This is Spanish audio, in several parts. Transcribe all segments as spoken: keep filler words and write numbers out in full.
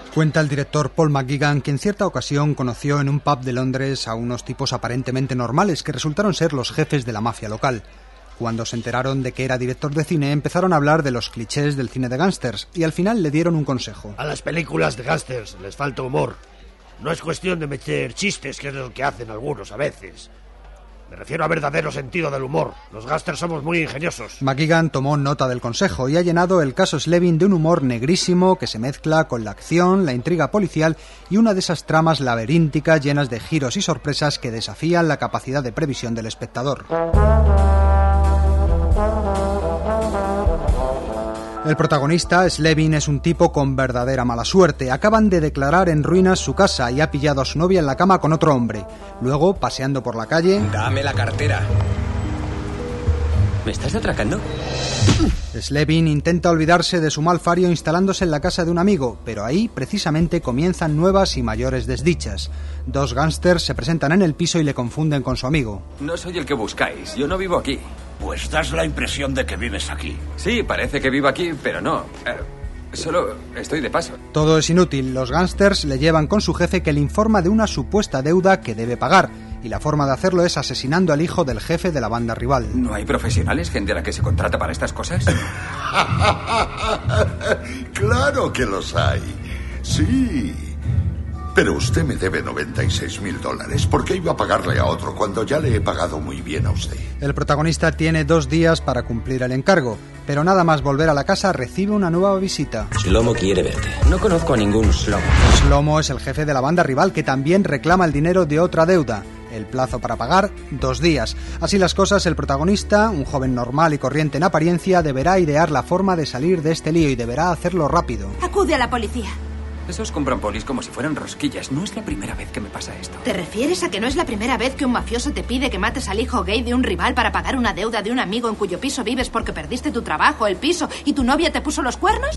Cuenta el director Paul McGuigan que en cierta ocasión conoció en un pub de Londres a unos tipos aparentemente normales que resultaron ser los jefes de la mafia local. Cuando se enteraron de que era director de cine, empezaron a hablar de los clichés del cine de gángsters y al final le dieron un consejo. A las películas de gángsters les falta humor. No es cuestión de meter chistes, que es lo que hacen algunos a veces. Me refiero a verdadero sentido del humor. Los gángsters somos muy ingeniosos. McGuigan tomó nota del consejo y ha llenado el caso Slevin de un humor negrísimo que se mezcla con la acción, la intriga policial y una de esas tramas laberínticas llenas de giros y sorpresas que desafían la capacidad de previsión del espectador. El protagonista, Slevin, es un tipo con verdadera mala suerte. Acaban de declarar en ruinas su casa y ha pillado a su novia en la cama con otro hombre. Luego, paseando por la calle... Dame la cartera. ¿Me estás atracando? Slevin intenta olvidarse de su mal fario instalándose en la casa de un amigo, pero ahí precisamente comienzan nuevas y mayores desdichas. Dos gángsters se presentan en el piso y le confunden con su amigo. No soy el que buscáis, yo no vivo aquí. Pues das la impresión de que vives aquí. Sí, parece que vivo aquí, pero no. Eh, solo estoy de paso. Todo es inútil. Los gángsters le llevan con su jefe que le informa de una supuesta deuda que debe pagar. Y la forma de hacerlo es asesinando al hijo del jefe de la banda rival. ¿No hay profesionales, gente a la que se contrata para estas cosas? Claro que los hay. Sí. Pero usted me debe noventa y seis mil dólares. ¿Por qué iba a pagarle a otro cuando ya le he pagado muy bien a usted? El protagonista tiene dos días para cumplir el encargo, pero nada más volver a la casa recibe una nueva visita. Shlomo quiere verte. No conozco a ningún Shlomo. Shlomo es el jefe de la banda rival que también reclama el dinero de otra deuda. El plazo para pagar, dos días. Así las cosas, el protagonista, un joven normal y corriente en apariencia, deberá idear la forma de salir de este lío y deberá hacerlo rápido. Acude a la policía. Esos compran polis como si fueran rosquillas. No es la primera vez que me pasa esto. ¿Te refieres a que no es la primera vez que un mafioso te pide que mates al hijo gay de un rival para pagar una deuda de un amigo en cuyo piso vives porque perdiste tu trabajo, el piso, y tu novia te puso los cuernos?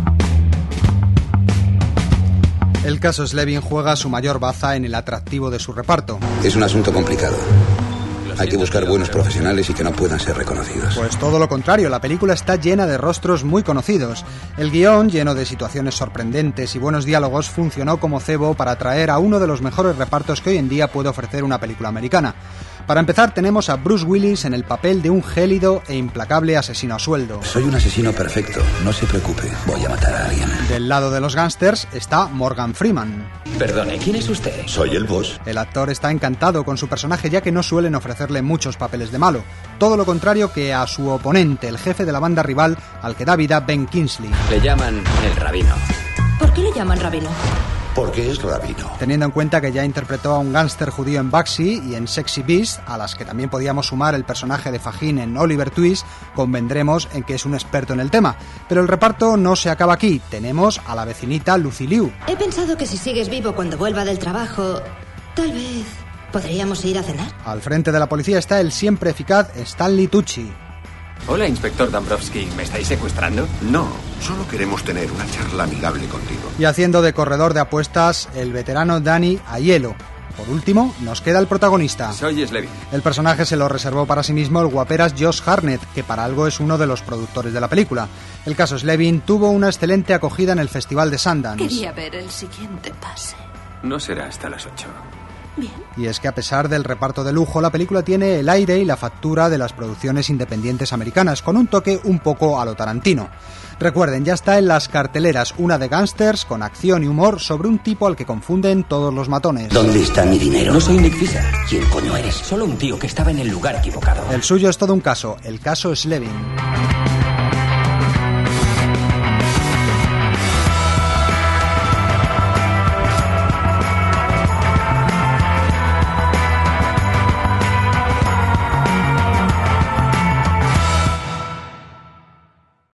El caso Slevin juega su mayor baza en el atractivo de su reparto. Es un asunto complicado. Hay que buscar buenos profesionales y que no puedan ser reconocidos. Pues todo lo contrario, la película está llena de rostros muy conocidos. El guión, lleno de situaciones sorprendentes y buenos diálogos, funcionó como cebo para atraer a uno de los mejores repartos que hoy en día puede ofrecer una película americana. Para empezar, tenemos a Bruce Willis en el papel de un gélido e implacable asesino a sueldo. Soy un asesino perfecto, no se preocupe, voy a matar a alguien. Del lado de los gángsters está Morgan Freeman. Perdone, ¿quién es usted? Soy el boss. El actor está encantado con su personaje ya que no suelen ofrecerle muchos papeles de malo. Todo lo contrario que a su oponente, el jefe de la banda rival, al que da vida Ben Kingsley. Le llaman el rabino. ¿Por qué le llaman rabino? Porque es rabino. Teniendo en cuenta que ya interpretó a un gángster judío en Bugsy y en Sexy Beast, a las que también podíamos sumar el personaje de Fagin en Oliver Twist, convendremos en que es un experto en el tema. Pero el reparto no se acaba aquí. Tenemos a la vecinita Lucy Liu. He pensado que si sigues vivo cuando vuelva del trabajo, tal vez podríamos ir a cenar. Al frente de la policía está el siempre eficaz Stanley Tucci. Hola, inspector Dabrowski. ¿Me estáis secuestrando? No, solo queremos tener una charla amigable contigo. Y haciendo de corredor de apuestas, el veterano Danny Aiello. Por último, nos queda el protagonista. Soy Slevin. El personaje se lo reservó para sí mismo el guaperas Josh Hartnett, que para algo es uno de los productores de la película. El caso Slevin tuvo una excelente acogida en el Festival de Sundance. Quería ver el siguiente pase. No será hasta las ocho. Bien. Y es que a pesar del reparto de lujo, la película tiene el aire y la factura de las producciones independientes americanas, con un toque un poco a lo Tarantino. Recuerden, ya está en las carteleras una de gángsters con acción y humor sobre un tipo al que confunden todos los matones. ¿Dónde está mi dinero? No soy Nick Fisher. ¿Quién coño eres? Solo un tío que estaba en el lugar equivocado. El suyo es todo un caso, el caso Slevin.